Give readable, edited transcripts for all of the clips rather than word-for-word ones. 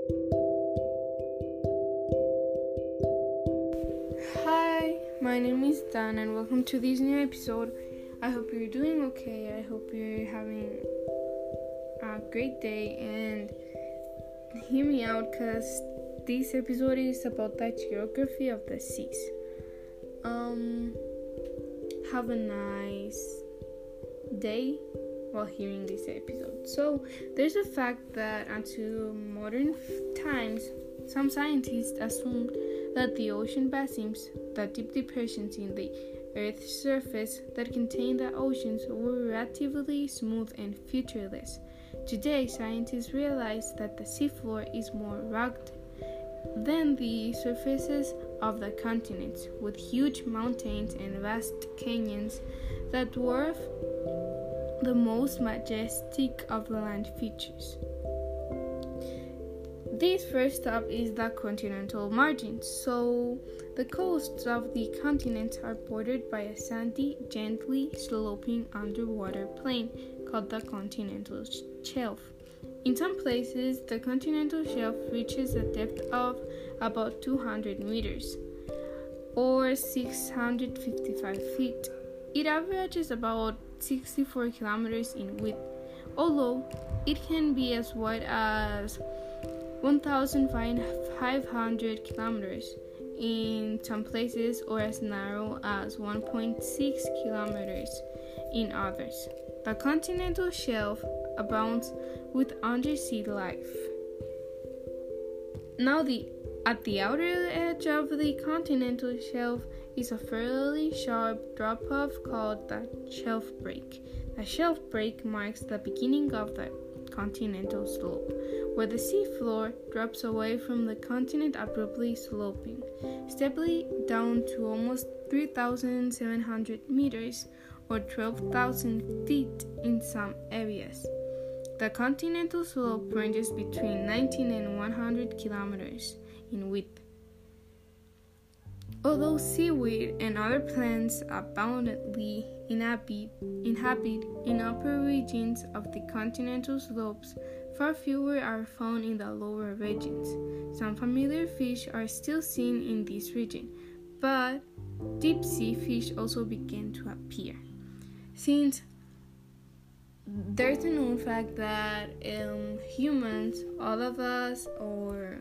Hi, my name is Dan and welcome to this new episode. I hope you're doing okay. I hope you're having a great day and hear me out because this episode is about the geography of the seas. Have a nice day while hearing this episode. So, there's a fact that until modern times, some scientists assumed that the ocean basins, the deep depressions in the Earth's surface that contain the oceans, were relatively smooth and featureless. Today, scientists realize that the seafloor is more rugged than the surfaces of the continents, with huge mountains and vast canyons that dwarf the most majestic of the land features. This first stop is the continental margins. So, the coasts of the continents are bordered by a sandy, gently sloping underwater plain called the continental shelf. In some places, the continental shelf reaches a depth of about 200 meters, or 655 feet. It averages about 64 kilometers in width, although it can be as wide as 1,500 kilometers in some places, or as narrow as 1.6 kilometers in others. The continental shelf abounds with undersea life. Now, at the outer edge of the continental shelf is a fairly sharp drop-off called the shelf break. The shelf break marks the beginning of the continental slope, where the seafloor drops away from the continent, abruptly sloping steeply down to almost 3,700 meters or 12,000 feet in some areas. The continental slope ranges between 19 and 100 kilometers in width. Although seaweed and other plants abundantly inhabit in upper regions of the continental slopes, far fewer are found in the lower regions. Some familiar fish are still seen in this region, but deep sea fish also began to appear. Since there's a known fact that humans, all of us, or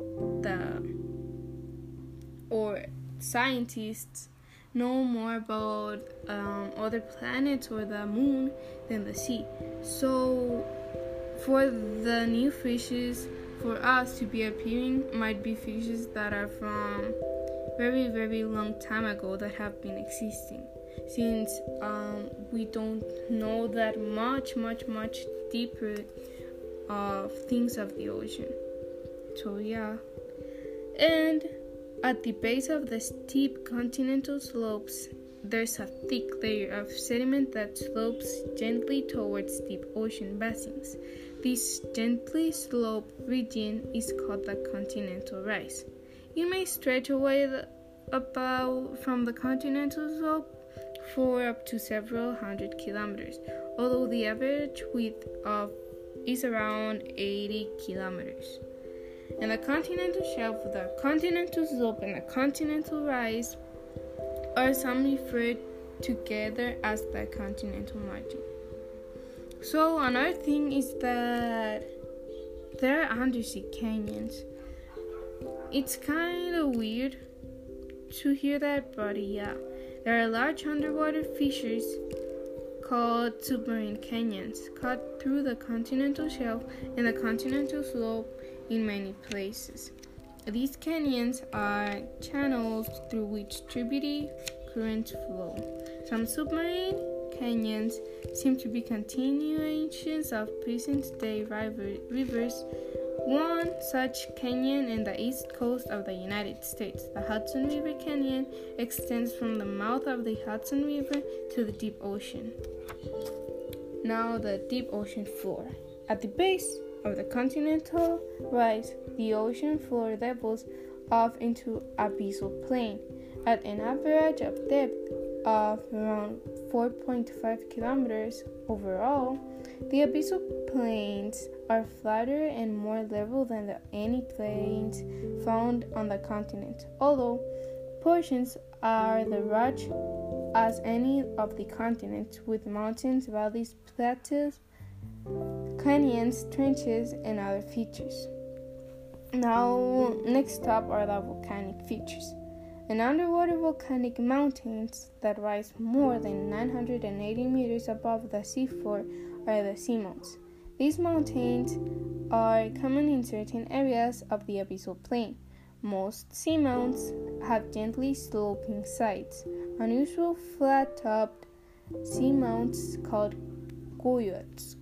scientists know more about other planets or the moon than the sea. So for the new fishes for us to be appearing might be fishes that are from very, very long time ago that have been existing, since we don't know that much deeper of things of the ocean. So yeah. And at the base of the steep continental slopes, there's a thick layer of sediment that slopes gently towards deep ocean basins. This gently sloped region is called the continental rise. It may stretch away from the continental slope for up to several hundred kilometers, although the average width is around 80 kilometers. And the continental shelf, the continental slope, and the continental rise are some referred together as the continental margin. So another thing is that there are undersea canyons. It's kind of weird to hear that, but yeah. There are large underwater fissures called submarine canyons cut through the continental shelf and the continental slope in many places. These canyons are channels through which tributary currents flow. Some submarine canyons seem to be continuations of present-day rivers. One such canyon in the east coast of the United States, the Hudson River Canyon, extends from the mouth of the Hudson River to the deep ocean. Now, the deep ocean floor. At the base of the continental rise, the ocean floor levels off into abyssal plain at an average of depth of around 4.5 kilometers overall. The abyssal plains are flatter and more level than any plains found on the continent, although portions are the rugged as any of the continents, with mountains, valleys, plateaus, canyons, trenches, and other features. Now, next up are the volcanic features. And underwater volcanic mountains that rise more than 980 meters above the seafloor are the seamounts. These mountains are common in certain areas of the abyssal plain. Most seamounts have gently sloping sides. Unusual flat-topped seamounts called geodes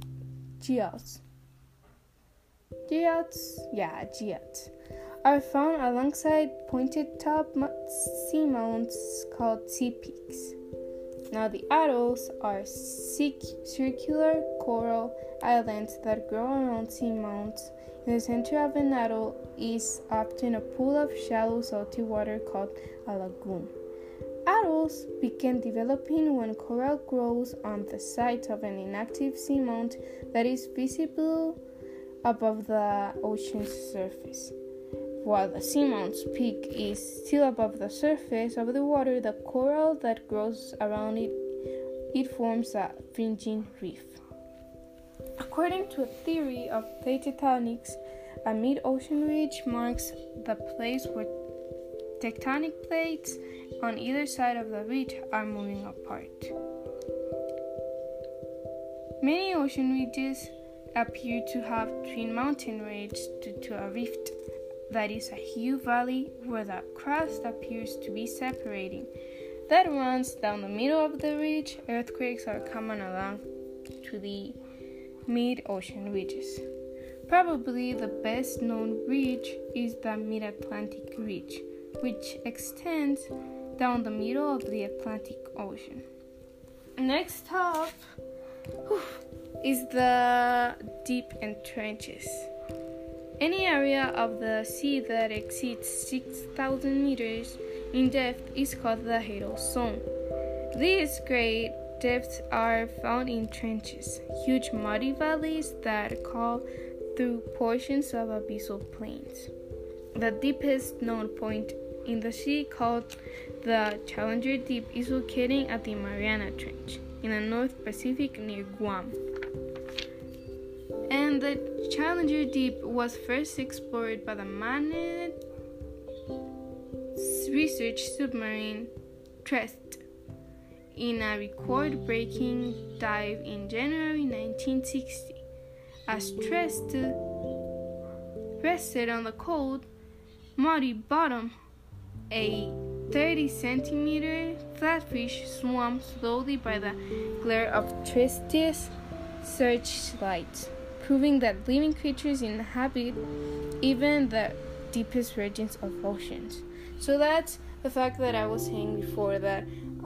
are found alongside pointed-top seamounts called sea peaks. Now, the atolls are circular coral islands that grow around seamounts. In the center of an atoll is often a pool of shallow salty water called a lagoon. Atolls begin developing when coral grows on the site of an inactive seamount that is visible above the ocean's surface. While the seamount's peak is still above the surface of the water, the coral that grows around it forms a fringing reef. According to a theory of plate tectonics, a mid-ocean ridge marks the place where tectonic plates on either side of the ridge are moving apart. Many ocean ridges appear to have twin mountain ranges due to a rift, that is a huge valley where the crust appears to be separating. That runs down the middle of the ridge. Earthquakes are common along to the mid-ocean ridges. Probably the best known ridge is the Mid-Atlantic Ridge, which extends down the middle of the Atlantic Ocean. Next up is the deep end trenches. Any area of the sea that exceeds 6,000 meters in depth is called the Hadal Zone. These great depths are found in trenches, huge muddy valleys that cut through portions of abyssal plains. The deepest known point in the sea, called the Challenger Deep, is located at the Mariana Trench in the North Pacific near Guam. And the Challenger Deep was first explored by the manned research submarine Trieste in a record-breaking dive in January 1960. As Trieste rested on the cold, muddy bottom, a 30-centimeter flatfish swam slowly by the glare of Trieste's searchlights, proving that living creatures inhabit even the deepest regions of oceans. So that's the fact that I was saying before, that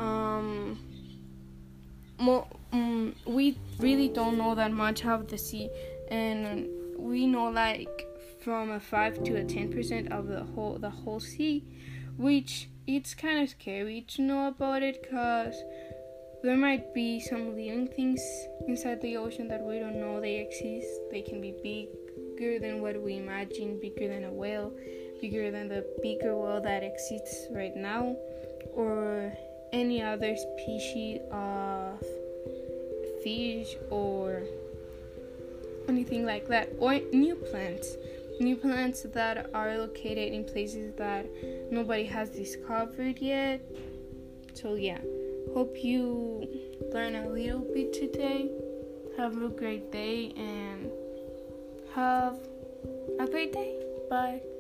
we really don't know that much of the sea, and we know like from a 5 to a 10% of the whole sea, which it's kind of scary to know about it, because there might be some living things inside the ocean that we don't know they exist. They can be bigger than what we imagine, bigger than a whale, bigger than the bigger whale that exists right now, or any other species of fish or anything like that, or new plants that are located in places that nobody has discovered yet. So yeah, hope you learn a little bit today. Have a great day and have a great day. Bye.